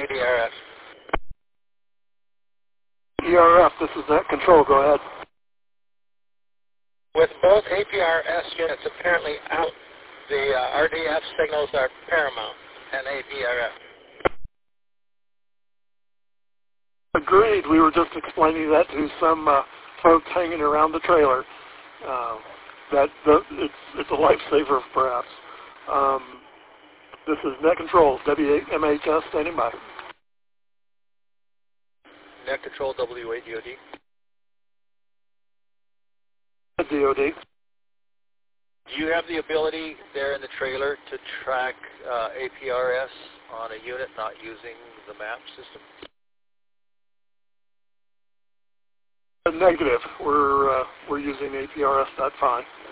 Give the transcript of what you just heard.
APRS. ERF, this is Net Control. Go ahead. With both APRS units apparently out, the RDF signals are paramount and APRS. Agreed. We were just explaining that to some folks hanging around the trailer. It's a lifesaver, perhaps. This is Net Control, WMHS, standing by. Net Control, WADOD. DOD. Do you have the ability there in the trailer to track APRS on a unit not using the map system? Negative. We're using APRS. That's fine.